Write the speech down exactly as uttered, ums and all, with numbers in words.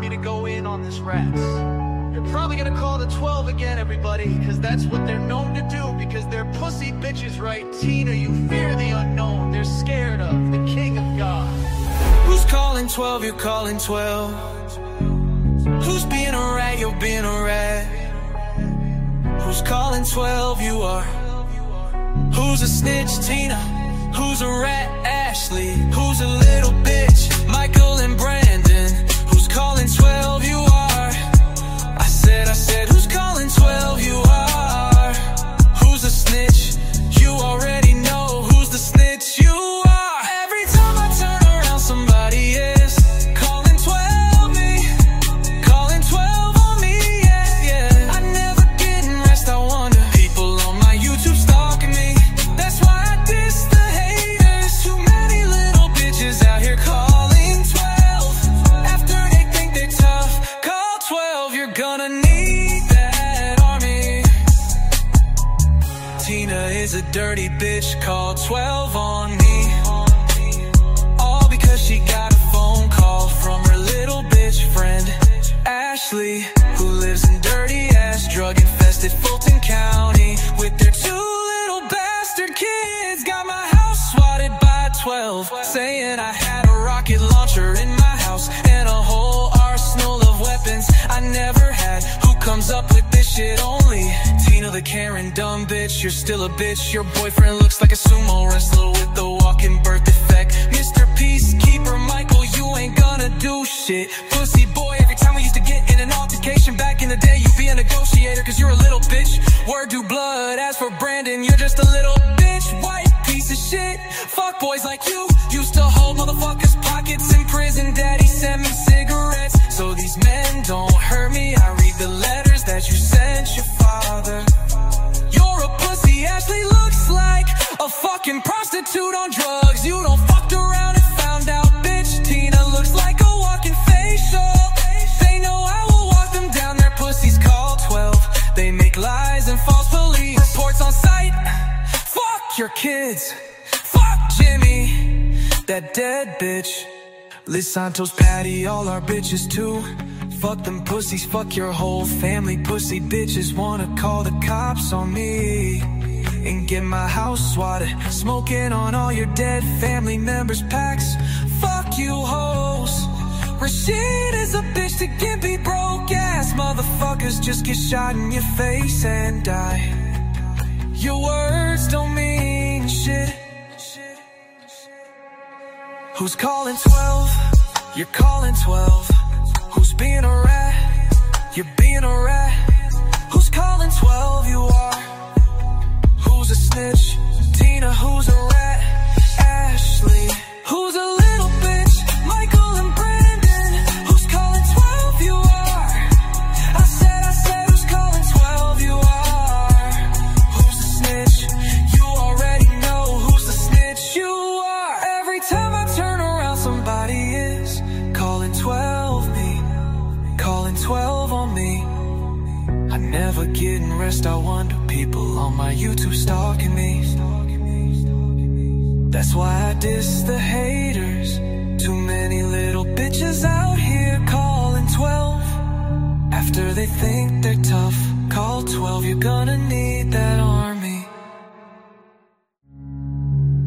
me to go in on this raps. You're probably gonna call the twelve again, everybody, cause that's what they're known to do, because they're pussy bitches, right? Tina, you fear the unknown, they're scared of the king of God. Who's calling twelve? You're calling twelve. Who's being a rat? You're being a rat. Who's calling twelve? You are. Who's a snitch? Tina. Who's a rat? Ashley. Who's a little bitch? Michael and Brandon. Who's calling twelve? You are. I said, I said, who's calling twelve? You are. Who's a snitch? You already know who's the snitch. You are. Every time I turn around, somebody is calling twelve me. Calling twelve on me, yeah, yeah. I never getting rest, I wonder. People on my YouTube stalking me. That's why I diss the haters. Too many little bitches out here calling twelve. After they think they're tough, call twelve. You're gonna need that army. Tina is a dirty bitch, call twelve on me. All because she got a phone call from her little bitch friend Ashley, who lives in dirty ass drug infested Fulton County with their two little bastard kids. Got my house swatted by twelve, saying I had a rocket launcher in my house and a whole arsenal of weapons I never had. Who comes up with this shit only? Tina the Karen dumb bitch, you're still a bitch. Your boyfriend looks like a sumo wrestler with the walking birth defect. Mister Peacekeeper Michael, you ain't gonna do shit. Pussy boy, every time we used to get in an altercation back in the day, you be a negotiator cause you're a little bitch. Word to blood, as for Brandon, you're just a little bitch. White piece of shit. Fuck boys like you used to hold motherfuckers' pockets in prison. Daddy sent me cigarettes so these men don't hurt me. I read the letters that you sent your father. You're a pussy, Ashley looks like a fucking prostitute on drugs. You don't fucked around and found out, bitch. Tina looks like a walking facial. They know I will walk them down, their pussies call twelve. They make lies and false police reports on site. Fuck your kids. Fuck Jimmy, that dead bitch. Liz Santos, Patty, all our bitches too. Fuck them pussies, fuck your whole family. Pussy bitches wanna call the cops on me and get my house swatted. Smoking on all your dead family members' packs. Fuck you hoes. Rashid is a bitch to get me broke ass motherfuckers just get shot in your face and die. Your words don't mean shit. Who's calling twelve? You're calling twelve. Who's being a rat? You're being a rat. Who's calling twelve? You are. Who's a snitch? Tina, who's a rat? Ashley, who's a little bitch? Michael and Brandon, who's calling twelve? You are. I said, I said, who's calling twelve? You are. Who's the snitch? You already know who's the snitch. You are. Every time I turn around, somebody is calling twelve me. Calling twelve on me. I never getting rest, I wonder. People on my YouTube stalking me. That's why I diss the haters. Too many little bitches out here calling twelve. After they think they're tough, call twelve. You're gonna need that arm.